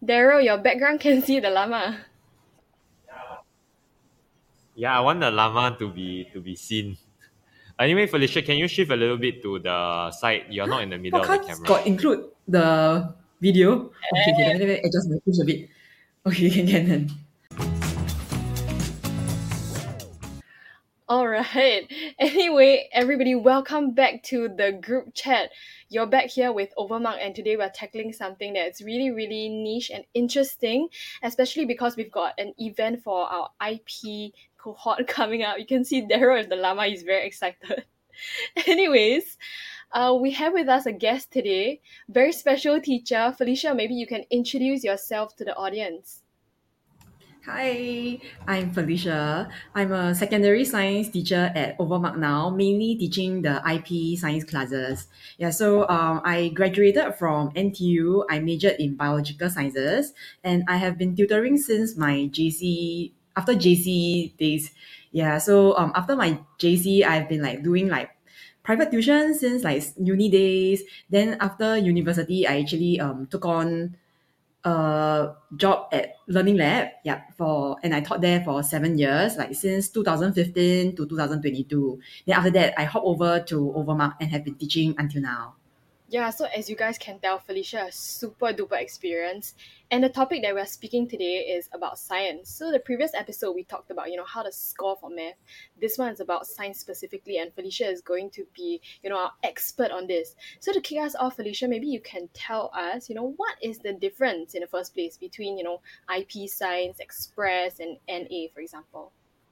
Daryl, your background can see the llama. Yeah, I want the llama to be seen. Anyway, Felicia, can you shift a little bit to the side? You're not in the middle of the Podcast camera. got include the video. Okay, let me adjust my push a bit. Okay, can. All right. Anyway, everybody, welcome back to the group chat. You're back here with Overmark, and today we're tackling something that's really, really niche and interesting, especially because we've got an event for our IP cohort coming up. You can see Daryl and the llama is very excited. Anyways, we have with us a guest today, very special teacher. Felicia, maybe you can introduce yourself to the audience. Hi, I'm Felicia. I'm a secondary science teacher at Overmark now, mainly teaching the IP science classes. Yeah, so I graduated from NTU. I majored in biological sciences, and I have been tutoring since my JC, after JC days. Yeah, so after my JC, I've been like doing like private tuition since like uni days. Then after university, I actually took on job at Learning Lab. Yeah, and I taught there for 7 years, like since 2015 to 2022. Then after that, I hopped over to Overmark and have been teaching until now. Yeah, so as you guys can tell, Felicia has super duper experience. And the topic that we're speaking today is about science. So the previous episode we talked about, how to score for math. This one is about science specifically, and Felicia is going to be, our expert on this. So to kick us off, Felicia, maybe you can tell us, what is the difference in the first place between, IP science, express, and NA, for example?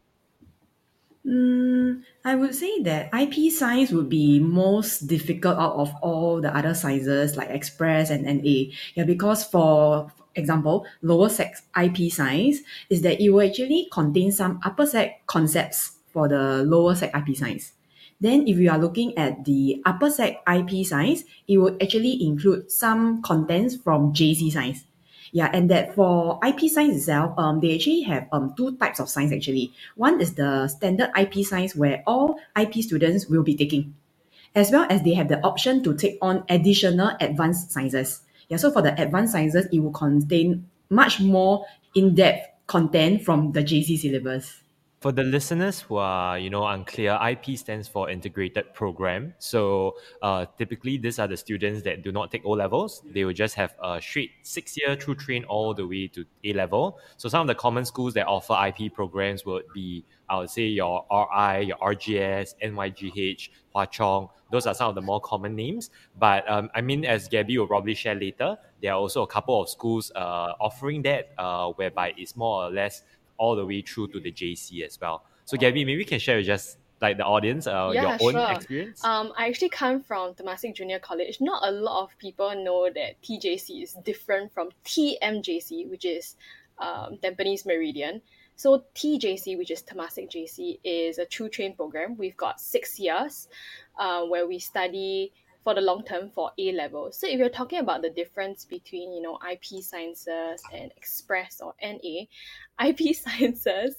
I would say that IP science would be most difficult out of all the other sciences like Express and NA. Yeah, because for example, lower sec IP science is that it will actually contain some upper sec concepts for the lower sec IP science. Then if you are looking at the upper sec IP science, it would actually include some contents from JC science. Yeah, and that for IP science itself, they actually have two types of science actually. One is the standard IP science where all IP students will be taking, as well as they have the option to take on additional advanced sciences. Yeah, so for the advanced sciences, it will contain much more in-depth content from the JC syllabus. For the listeners who are, unclear, IP stands for Integrated Program. So typically, these are the students that do not take O levels. They will just have a straight 6-year through train all the way to A level. So some of the common schools that offer IP programs would be, I would say, your RI, your RGS, NYGH, Hwa Chong. Those are some of the more common names. But as Gabby will probably share later, there are also a couple of schools offering that, whereby it's more or less all the way through to the JC as well. So Gabby, maybe you can share with just like the audience your Yeah, own sure. experience. I actually come from Temasek Junior College. Not a lot of people know that TJC is different from TMJC, which is Tampines Meridian. So TJC, which is Temasek JC, is a true train program. We've got 6 years where we study for the long term for A level. So if you're talking about the difference between, IP sciences and express or NA, IP sciences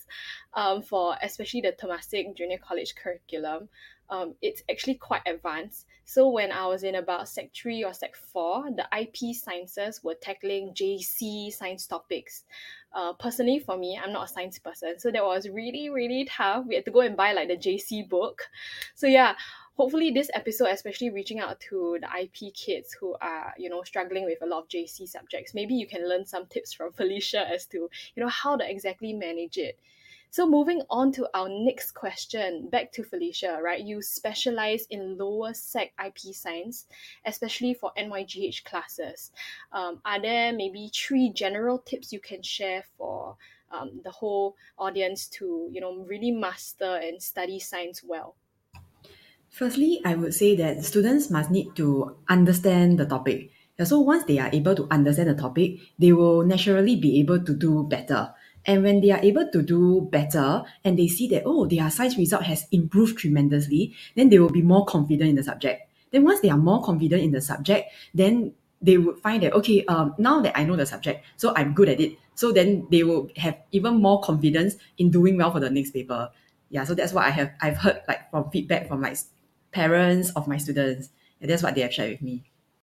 for especially the Temasek Junior College curriculum, it's actually quite advanced. So when I was in about Sec 3 or Sec 4, the IP sciences were tackling JC science topics. Personally, for me, I'm not a science person, so that was really, really tough. We had to go and buy like the JC book. So yeah, hopefully this episode, especially reaching out to the IP kids who are, struggling with a lot of JC subjects, maybe you can learn some tips from Felicia as to, how to exactly manage it. So moving on to our next question, back to Felicia, right? You specialize in lower sec IP science, especially for NYGH classes. Are there maybe 3 general tips you can share for the whole audience to, really master and study science well? Firstly, I would say that students must need to understand the topic. Yeah, so once they are able to understand the topic, they will naturally be able to do better. And when they are able to do better and they see that, oh, their science result has improved tremendously, then they will be more confident in the subject. Then once they are more confident in the subject, then they would find that, okay, now that I know the subject, so I'm good at it. So then they will have even more confidence in doing well for the next paper. Yeah, so that's what I've heard like from feedback from like parents of my students. And that's what they have shared with me.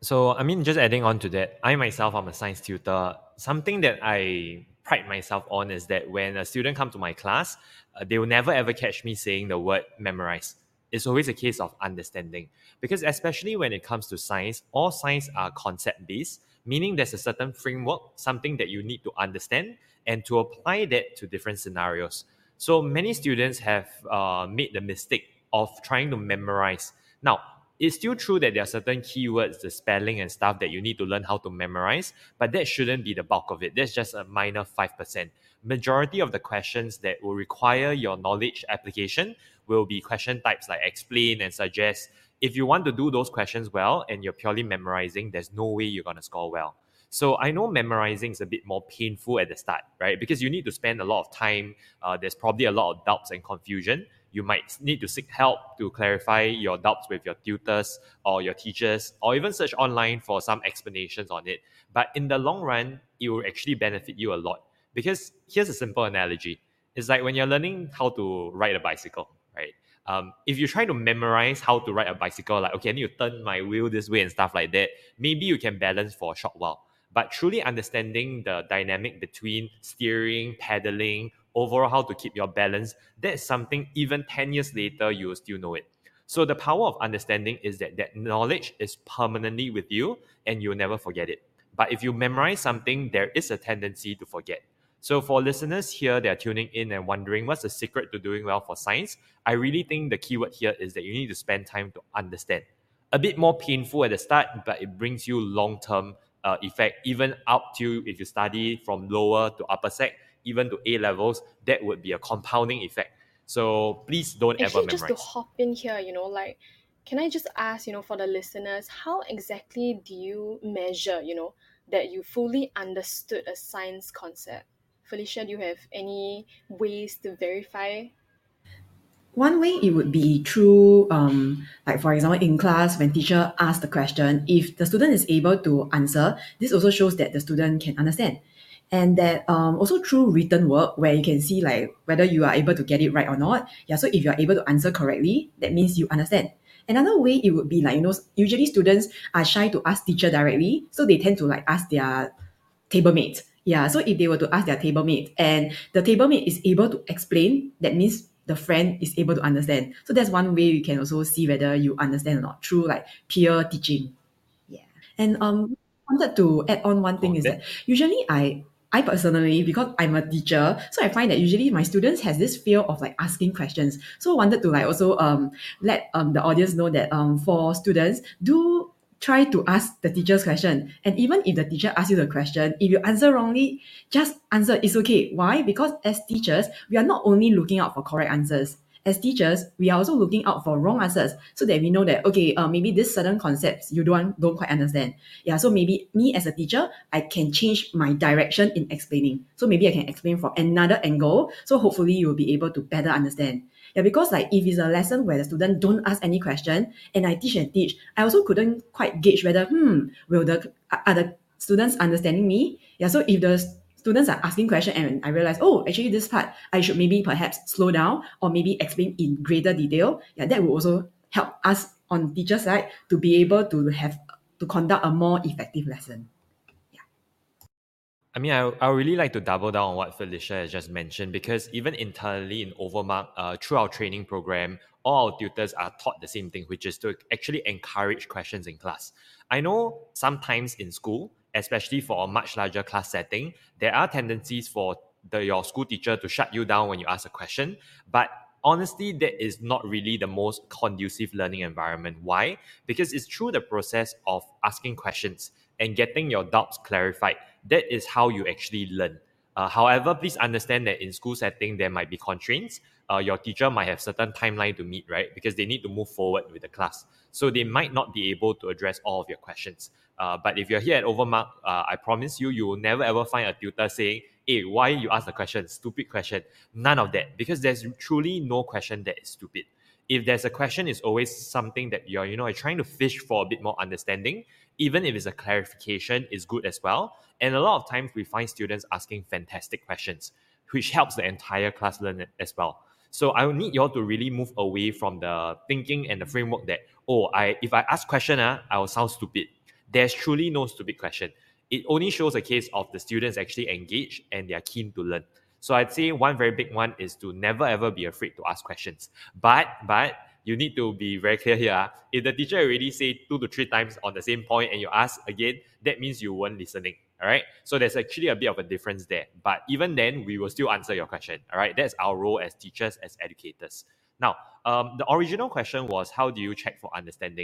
So, I mean, just adding on to that, I myself am a science tutor. Something that I pride myself on is that when a student comes to my class, they will never ever catch me saying the word memorize. It's always a case of understanding. Because especially when it comes to science, all science are concept based, meaning there's a certain framework, something that you need to understand and to apply that to different scenarios. So many students have made the mistake of trying to memorize. Now, it's still true that there are certain keywords, the spelling and stuff that you need to learn how to memorize, but that shouldn't be the bulk of it. That's just a minor 5%. Majority of the questions that will require your knowledge application will be question types like explain and suggest. If you want to do those questions well and you're purely memorizing, there's no way you're going to score well. So I know memorizing is a bit more painful at the start, right? Because you need to spend a lot of time. There's probably a lot of doubts and confusion. You might need to seek help to clarify your doubts with your tutors or your teachers, or even search online for some explanations on it. But in the long run, it will actually benefit you a lot. Because here's a simple analogy. It's like when you're learning how to ride a bicycle, right? If you try to memorize how to ride a bicycle, like, okay, I need to turn my wheel this way and stuff like that, maybe you can balance for a short while. But truly understanding the dynamic between steering, pedaling, overall how to keep your balance, that's something even 10 years later, you will still know it. So the power of understanding is that that knowledge is permanently with you and you'll never forget it. But if you memorize something, there is a tendency to forget. So for listeners here that are tuning in and wondering what's the secret to doing well for science, I really think the keyword here is that you need to spend time to understand. A bit more painful at the start, but it brings you long-term effect, even up to if you study from lower to upper sec, even to A levels, that would be a compounding effect. So please don't ever Actually, just to memorize. hop in here, like, can I just ask, for the listeners, how exactly do you measure, that you fully understood a science concept? Felicia, do you have any ways to verify? One way it would be through, like for example, in class when teacher asks the question, if the student is able to answer, this also shows that the student can understand. And that also through written work where you can see like whether you are able to get it right or not. Yeah, so if you are able to answer correctly, that means you understand. Another way it would be like, usually students are shy to ask teacher directly, so they tend to like ask their table mate. Yeah, so if they were to ask their table mate and the table mate is able to explain, that means the friend is able to understand. So that's one way you can also see whether you understand or not through like peer teaching. Yeah. And wanted to add on one thing Oh, is that that usually I personally, because I'm a teacher, so I find that usually my students has this fear of like asking questions. So I wanted to like also let the audience know that for students, do try to ask the teacher's question. And even if the teacher asks you the question, if you answer wrongly, just answer. It's okay. Why? Because as teachers, we are not only looking out for correct answers. As teachers, we are also looking out for wrong answers so that we know that okay, maybe this certain concepts you don't quite understand. Yeah, so maybe me as a teacher, I can change my direction in explaining. So maybe I can explain from another angle. So hopefully you'll be able to better understand. Yeah, because like if it's a lesson where the student don't ask any question and I teach, I also couldn't quite gauge whether will the are the students understanding me? Yeah, so if the students are asking question and I realize, oh, actually this part I should maybe perhaps slow down or maybe explain in greater detail. Yeah, that will also help us on teacher side to be able to conduct a more effective lesson. I mean, I would really like to double down on what Felicia has just mentioned because even internally in Overmark, through our training program, all our tutors are taught the same thing, which is to actually encourage questions in class. I know sometimes in school, especially for a much larger class setting, there are tendencies for your school teacher to shut you down when you ask a question. But honestly, that is not really the most conducive learning environment. Why? Because it's through the process of asking questions and getting your doubts clarified that is how you actually learn. However, please understand that in school setting, there might be constraints. Your teacher might have certain timeline to meet, right? Because they need to move forward with the class. So they might not be able to address all of your questions. But if you're here at Overmark, I promise you, you will never ever find a tutor saying, hey, why you ask the question? Stupid question. None of that. Because there's truly no question that is stupid. If there's a question, it's always something that you're trying to fish for a bit more understanding. Even if it's a clarification, is good as well. And a lot of times we find students asking fantastic questions, which helps the entire class learn as well. So I will need you all to really move away from the thinking and the framework that, if I ask question, I will sound stupid. there's truly no stupid question. It only shows a case of the students actually engaged and they are keen to learn. So I'd say one very big one is to never ever be afraid to ask questions. But you need to be very clear here. If the teacher already say 2 to 3 times on the same point and you ask again, that means you weren't listening. All right. So there's actually a bit of a difference there. But even then, we will still answer your question. All right. That's our role as teachers, as educators. Now, the original question was, how do you check for understanding?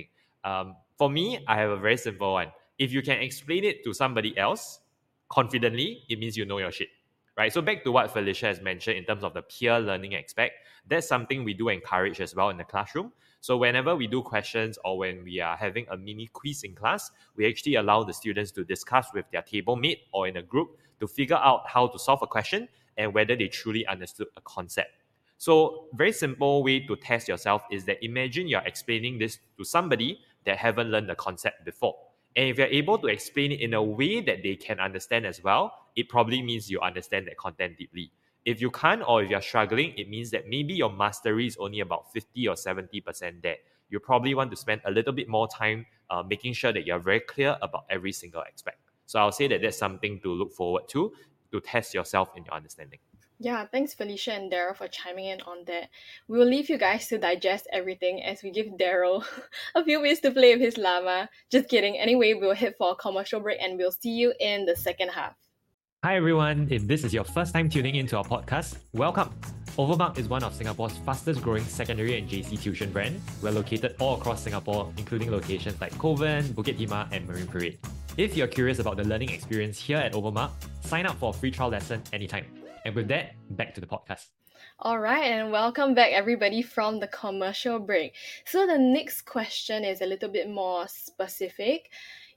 For me, I have a very simple one. If you can explain it to somebody else confidently, it means you know your shit. Right? So back to what Felicia has mentioned in terms of the peer learning aspect, that's something we do encourage as well in the classroom. So whenever we do questions or when we are having a mini quiz in class, we actually allow the students to discuss with their table mate or in a group to figure out how to solve a question and whether they truly understood a concept. So very simple way to test yourself is that imagine you're explaining this to somebody that haven't learned the concept before. And if you're able to explain it in a way that they can understand as well, it probably means you understand that content deeply. If you can't or if you're struggling, it means that maybe your mastery is only about 50 or 70% there. You probably want to spend a little bit more time making sure that you're very clear about every single aspect. So I'll say that that's something to look forward to test yourself in your understanding. Yeah, thanks Felicia and Daryl for chiming in on that. We will leave you guys to digest everything as we give Daryl a few ways to play with his llama. Just kidding. Anyway, we'll hit for a commercial break and we'll see you in the second half. Hi everyone, if this is your first time tuning into our podcast, welcome. Overmark is one of Singapore's fastest growing secondary and JC tuition brands. We're located all across Singapore, including locations like Kovan, Bukit Timah and Marine Parade. If you're curious about the learning experience here at Overmark, sign up for a free trial lesson anytime. And with that, back to the podcast. All right, and welcome back everybody from the commercial break. So the next question is a little bit more specific.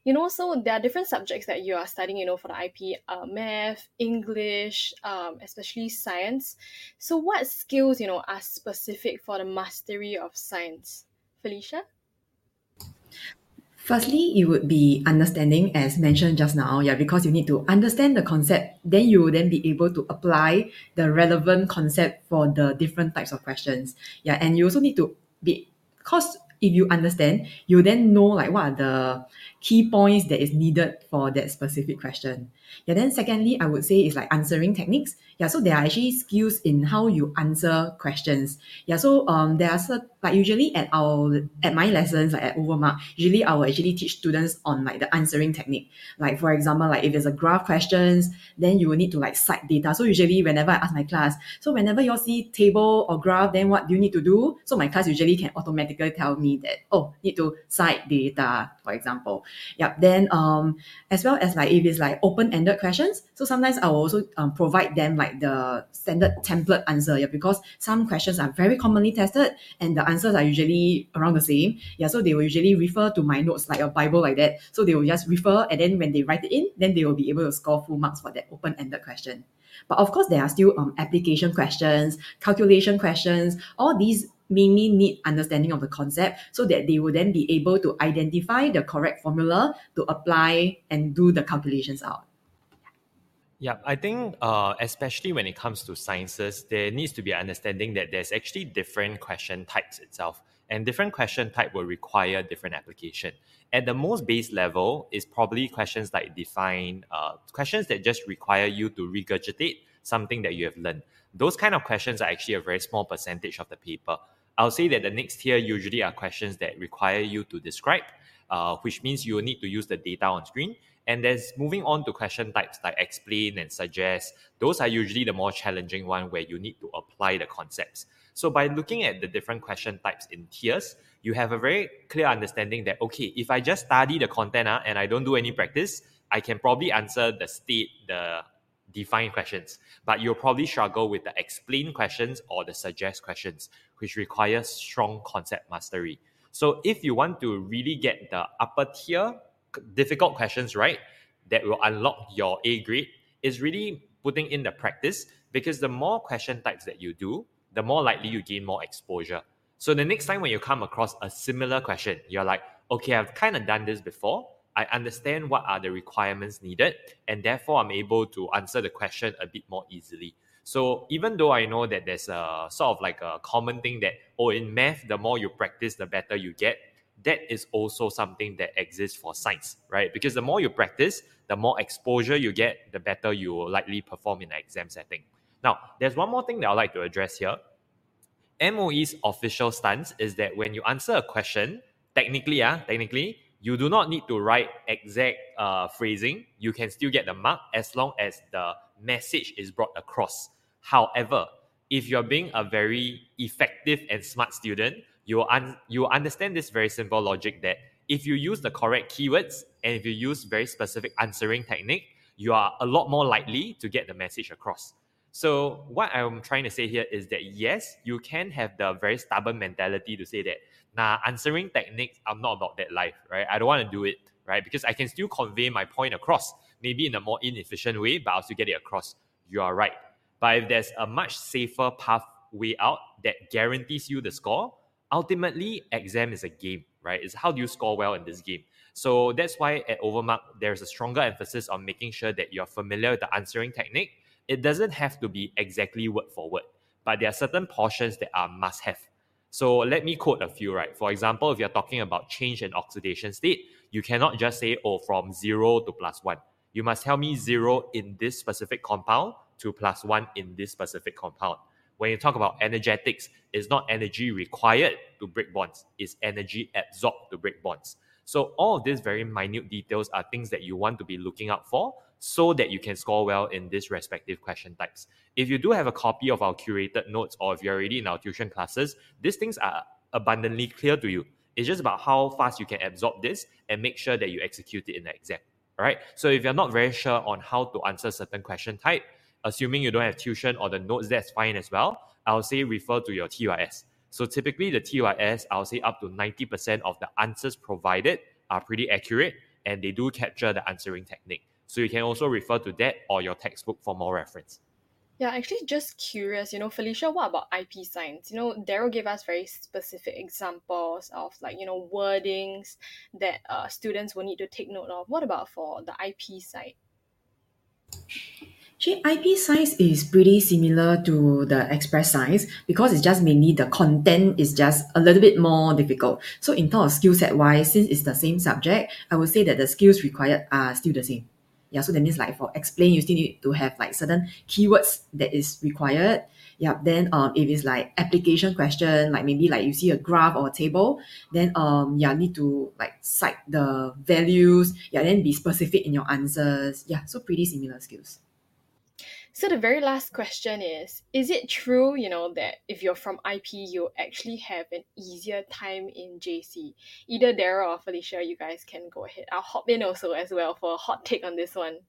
So there are different subjects that you are studying, for the IP, math, English, especially science. So what skills, are specific for the mastery of science? Felicia? Firstly, it would be understanding, as mentioned just now, because you need to understand the concept, then you will then be able to apply the relevant concept for the different types of questions. And you also need to because if you understand, you then know what are the key points that is needed for that specific question. Then secondly, I would say is like answering techniques. So there are actually skills in how you answer questions. So there are usually at my lessons, like at Overmark, usually I will actually teach students on like the answering technique. Like for example, like if it's a graph questions, then you will need to like cite data. So usually whenever I ask my class, so whenever you all see table or graph, then what do you need to do? So my class usually can automatically tell me that, need to cite data, for example. Then as well as like if it's like open-ended questions, so sometimes I will also provide them like the standard template answer, because some questions are very commonly tested and the answers are usually around the same. So they will usually refer to my notes like a Bible like that. So they will just refer, and then when they write it in, then they will be able to score full marks for that open-ended question. But of course, there are still application questions, calculation questions. All these mainly need understanding of the concept so that they will then be able to identify the correct formula to apply and do the calculations out. Yeah, I think especially when it comes to sciences, there needs to be an understanding that there's actually different question types itself. And different question type will require different application. At the most base level is probably questions like define, questions that just require you to regurgitate something that you have learned. Those kind of questions are actually a very small percentage of the paper. I'll say that the next tier usually are questions that require you to describe, which means you will need to use the data on screen. And there's moving on to question types like explain and suggest. Those are usually the more challenging one where you need to apply the concepts. So by looking at the different question types in tiers, you have a very clear understanding that, okay, if I just study the content and I don't do any practice, I can probably answer the define questions, but you'll probably struggle with the explain questions or the suggest questions, which require strong concept mastery. So if you want to really get the upper tier difficult questions right, that will unlock your A grade, is really putting in the practice, because the more question types that you do, the more likely you gain more exposure. So the next time when you come across a similar question, you're like, okay, I've kind of done this before. I understand what are the requirements needed, and therefore I'm able to answer the question a bit more easily. So even though I know that there's a sort of like a common thing that, in math, the more you practice, the better you get, that is also something that exists for science, right? Because the more you practice, the more exposure you get, the better you will likely perform in an exam setting. Now, there's one more thing that I'd like to address here. MOE's official stance is that when you answer a question, technically, you do not need to write exact phrasing. You can still get the mark as long as the message is brought across. However, if you're being a very effective and smart student, you understand this very simple logic that if you use the correct keywords and if you use very specific answering technique, you are a lot more likely to get the message across. So what I'm trying to say here is that yes, you can have the very stubborn mentality to say that, answering techniques, I'm not about that life, right? I don't want to do it, right? Because I can still convey my point across, maybe in a more inefficient way, but I'll still get it across. You are right. But if there's a much safer pathway out that guarantees you the score, ultimately, exam is a game, right? It's how do you score well in this game. So that's why at Overmark, there's a stronger emphasis on making sure that you're familiar with the answering technique. It doesn't have to be exactly word for word, but there are certain portions that are must have. So let me quote a few, right? For example, if you're talking about change in oxidation state, you cannot just say, from 0 to +1. You must tell me 0 in this specific compound to +1 in this specific compound. When you talk about energetics, it's not energy required to break bonds, it's energy absorbed to break bonds. So all of these very minute details are things that you want to be looking out for so that you can score well in these respective question types. If you do have a copy of our curated notes or if you're already in our tuition classes, these things are abundantly clear to you. It's just about how fast you can absorb this and make sure that you execute it in the exam. All right. So if you're not very sure on how to answer certain question type, assuming you don't have tuition or the notes, that's fine as well. I'll say refer to your TYS. So typically the TYS, I'll say up to 90% of the answers provided are pretty accurate and they do capture the answering technique. So you can also refer to that or your textbook for more reference. Yeah, actually just curious, Felicia, what about IP science? Daryl gave us very specific examples of wordings that students will need to take note of. What about for the IP side? Actually, IP science is pretty similar to the express science because it's just mainly the content is just a little bit more difficult. So in terms of skill set wise, since it's the same subject, I would say that the skills required are still the same. Yeah, so that means like for explain, you still need to have like certain keywords that is required. Yeah, then if it's like application question, like maybe like you see a graph or a table, then need to like cite the values. Yeah, then be specific in your answers. Yeah, so pretty similar skills. So the very last question is it true, that if you're from IP, you actually have an easier time in JC? Either Daryl or Felicia, you guys can go ahead. I'll hop in also as well for a hot take on this one.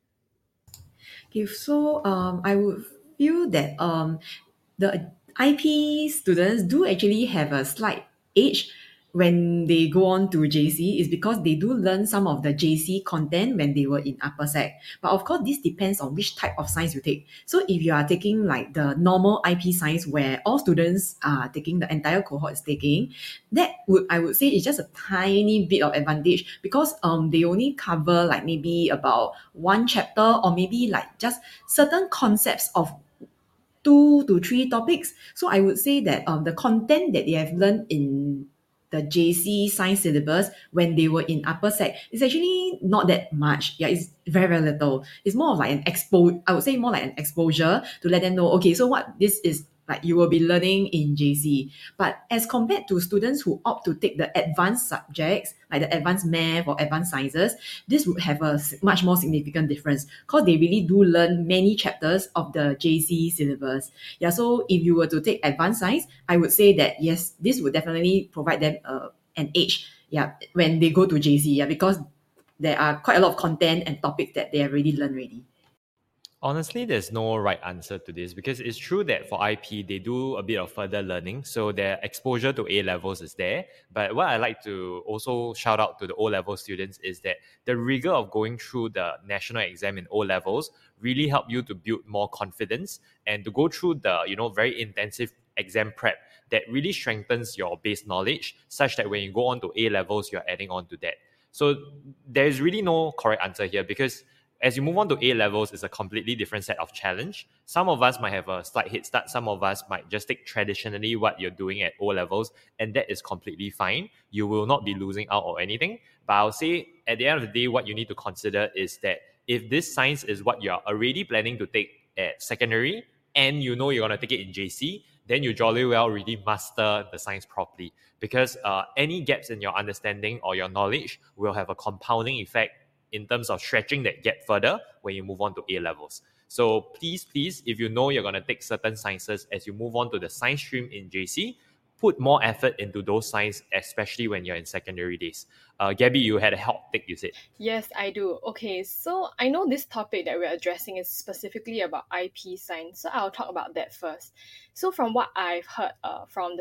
Okay, so I would feel that the IP students do actually have a slight edge when they go on to JC is because they do learn some of the JC content when they were in upper sec. But of course, this depends on which type of science you take. So if you are taking like the normal IP science where all students are taking, the entire cohort is taking, I would say it's just a tiny bit of advantage because they only cover like maybe about one chapter or maybe like just certain concepts of 2 to 3 topics. So I would say that the content that they have learned in the JC science syllabus when they were in upper sec is actually not that much. Yeah, it's very, very little. It's more of like I would say more like an exposure to let them know, okay, so what this is like you will be learning in JC. But as compared to students who opt to take the advanced subjects, like the advanced math or advanced sciences, this would have a much more significant difference because they really do learn many chapters of the JC syllabus. Yeah, so if you were to take advanced science, I would say that yes, this would definitely provide them an edge, yeah, when they go to JC, yeah, because there are quite a lot of content and topics that they have already learned already. Honestly, there's no right answer to this because it's true that for IP, they do a bit of further learning. So their exposure to A levels is there. But what I like to also shout out to the O level students is that the rigor of going through the national exam in O levels really help you to build more confidence and to go through the, very intensive exam prep that really strengthens your base knowledge such that when you go on to A levels, you're adding on to that. So there's really no correct answer here because As you move on to A levels, it's a completely different set of challenge. Some of us might have a slight head start. Some of us might just take traditionally what you're doing at O levels, and that is completely fine. You will not be losing out or anything. But I'll say at the end of the day, what you need to consider is that if this science is what you're already planning to take at secondary, and you know you're going to take it in JC, then you jolly well really master the science properly. Because any gaps in your understanding or your knowledge will have a compounding effect in terms of stretching that gap further when you move on to A levels. So please, if you know you're going to take certain sciences as you move on to the science stream in JC, put more effort into those sciences, especially when you're in secondary days. Gabby, you had a hot take, you said. Yes, I do. Okay, so I know this topic that we're addressing is specifically about IP science, so I'll talk about that first. So from what I've heard from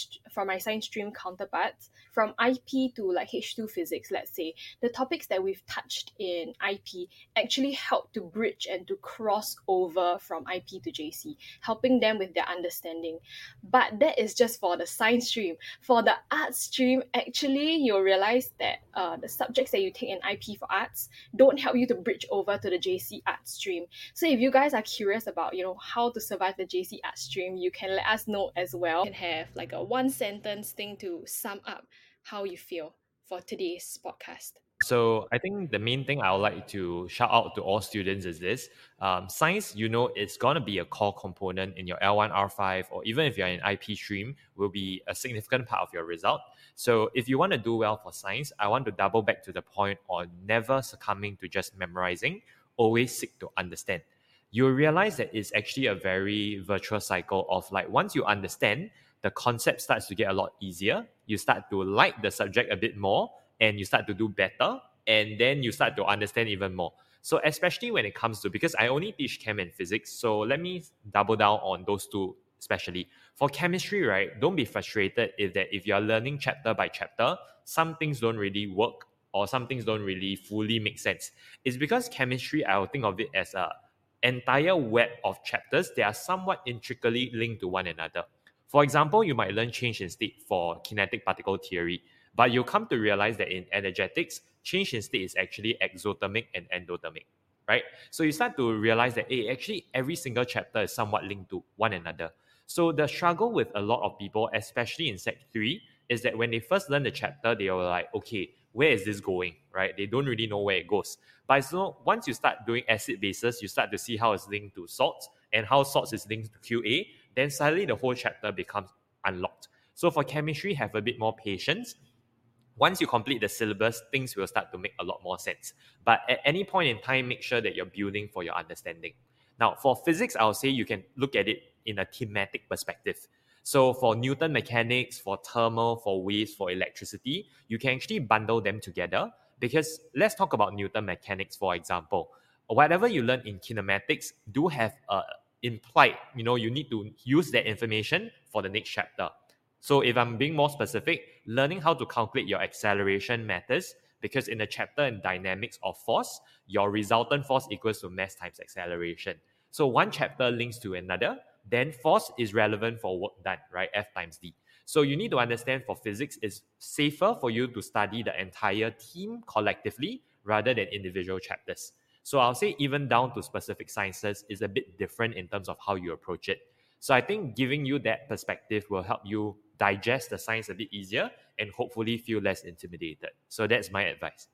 my science stream counterparts, from IP to like H2 physics, let's say, the topics that we've touched in IP actually help to bridge and to cross over from IP to JC, helping them with their understanding. But that is just for the science stream. For the arts stream, actually, you'll realize that the subjects that you take in IP for arts don't help you to bridge over to the JC arts stream. So if you guys are curious about, how to survive the JC arts stream, you can let us know as well. You can have like a one sentence thing to sum up how you feel for today's podcast. So I think the main thing I would like to shout out to all students is this. Science, it's going to be a core component in your L1, R5, or even if you're in IP stream, will be a significant part of your result. So if you want to do well for science, I want to double back to the point on never succumbing to just memorizing, always seek to understand. You'll realize that it's actually a very virtuous cycle of like once you understand, the concept starts to get a lot easier. You start to like the subject a bit more, and you start to do better, and then you start to understand even more. So especially when it comes to, because I only teach chem and physics, so let me double down on those two especially. For chemistry, right, don't be frustrated if you're learning chapter by chapter, some things don't really work or some things don't really fully make sense. It's because chemistry, I will think of it as a entire web of chapters that are somewhat intricately linked to one another. For example, you might learn change in state for kinetic particle theory, but you'll come to realize that in energetics, change in state is actually exothermic and endothermic, right? So you start to realize that actually every single chapter is somewhat linked to one another. So the struggle with a lot of people, especially in Sec 3, is that when they first learn the chapter, they were like, okay, where is this going, right? They don't really know where it goes. But so once you start doing acid bases, you start to see how it's linked to salts and how salts is linked to QA, then suddenly the whole chapter becomes unlocked. So for chemistry, have a bit more patience. Once you complete the syllabus, things will start to make a lot more sense. But at any point in time, make sure that you're building for your understanding. Now, for physics, I'll say you can look at it in a thematic perspective. So for Newton mechanics, for thermal, for waves, for electricity, you can actually bundle them together, because let's talk about Newton mechanics, for example. Whatever you learn in kinematics do have implied, you need to use that information for the next chapter. So if I'm being more specific, learning how to calculate your acceleration matters, because in the chapter in dynamics of force, your resultant force equals to mass times acceleration. So one chapter links to another, then force is relevant for work done, right? F times D. So you need to understand for physics, it's safer for you to study the entire team collectively rather than individual chapters. So I'll say even down to specific sciences is a bit different in terms of how you approach it. So I think giving you that perspective will help you digest the science a bit easier and hopefully feel less intimidated. So that's my advice.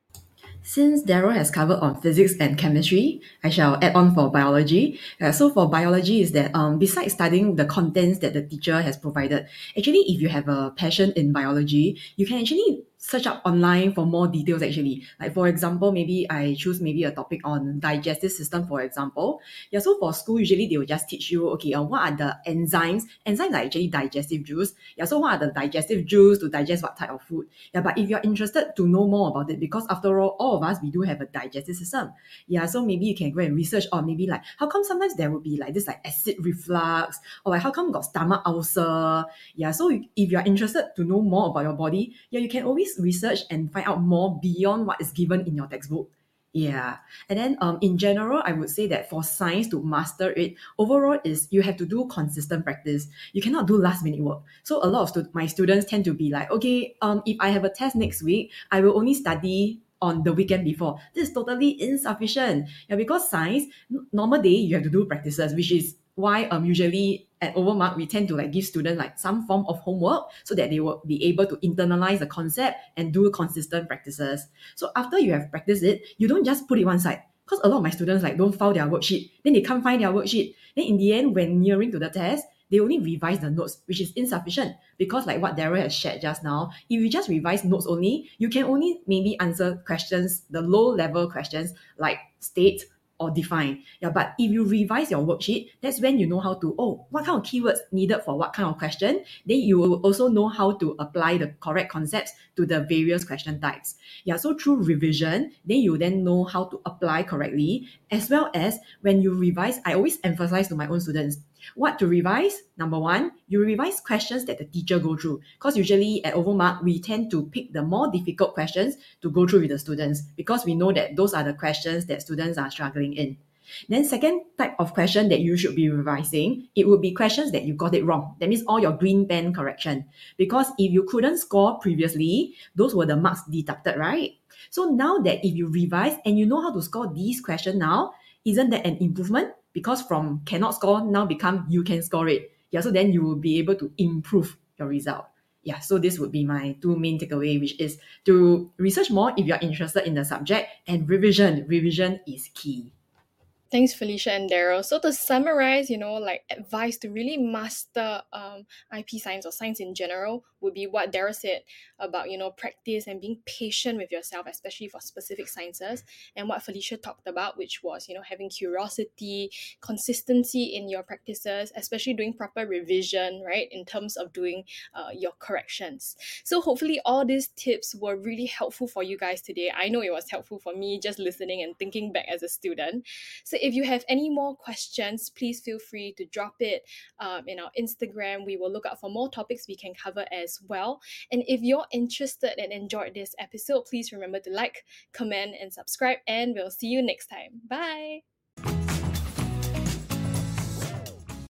Since Daryl has covered on physics and chemistry, I shall add on for biology. So for biology is that besides studying the contents that the teacher has provided, actually if you have a passion in biology, you can actually search up online for more details actually. Like for example, maybe I choose maybe a topic on digestive system, for example. Yeah, so for school, usually they will just teach you, okay, what are the enzymes? Enzymes are actually digestive juice. Yeah, so what are the digestive juice to digest what type of food? Yeah, but if you're interested to know more about it, because after all of us, we do have a digestive system. Yeah, so maybe you can go and research, or maybe like, how come sometimes there will be like this like acid reflux, or like how come got stomach ulcer? Yeah, so if you're interested to know more about your body, yeah, you can always research and find out more beyond what is given in your textbook. Yeah. And then in general, I would say that for science to master it, overall is you have to do consistent practice. You cannot do last minute work. So a lot of my students tend to be like, okay, if I have a test next week, I will only study on the weekend before. This is totally insufficient. Yeah, because science, normal day you have to do practices, which is why usually at Overmark we tend to like give students like some form of homework so that they will be able to internalize the concept and do consistent practices. So after you have practiced it, you don't just put it one side. Because a lot of my students like don't file their worksheet, then they can't find their worksheet. Then in the end, when nearing to the test, they only revise the notes, which is insufficient because like what Daryl has shared just now, if you just revise notes only, you can only maybe answer questions, the low level questions like state or define. Yeah, but if you revise your worksheet, that's when you know how to, what kind of keywords needed for what kind of question. Then you will also know how to apply the correct concepts to the various question types. Yeah, so through revision, then you then know how to apply correctly, as well as when you revise, I always emphasize to my own students, what to revise? Number one, you revise questions that the teacher go through. Because usually at Overmark, we tend to pick the more difficult questions to go through with the students because we know that those are the questions that students are struggling in. Then second type of question that you should be revising, it would be questions that you got it wrong. That means all your green pen correction. Because if you couldn't score previously, those were the marks deducted, right? So now that if you revise and you know how to score these questions now, isn't that an improvement? Because from cannot score now become you can score it. Yeah, so then you will be able to improve your result. Yeah, so this would be my two main takeaway, which is to research more if you're interested in the subject, and revision. Revision is key. Thanks, Felicia and Daryl. So to summarize, like advice to really master IP science or science in general would be what Daryl said about, practice and being patient with yourself, especially for specific sciences. And what Felicia talked about, which was, having curiosity, consistency in your practices, especially doing proper revision, right, in terms of doing your corrections. So hopefully all these tips were really helpful for you guys today. I know it was helpful for me just listening and thinking back as a student. So if you have any more questions, please feel free to drop it in our Instagram. We will look out for more topics we can cover as well. And if you're interested and enjoyed this episode, please remember to like, comment, and subscribe. And we'll see you next time. Bye.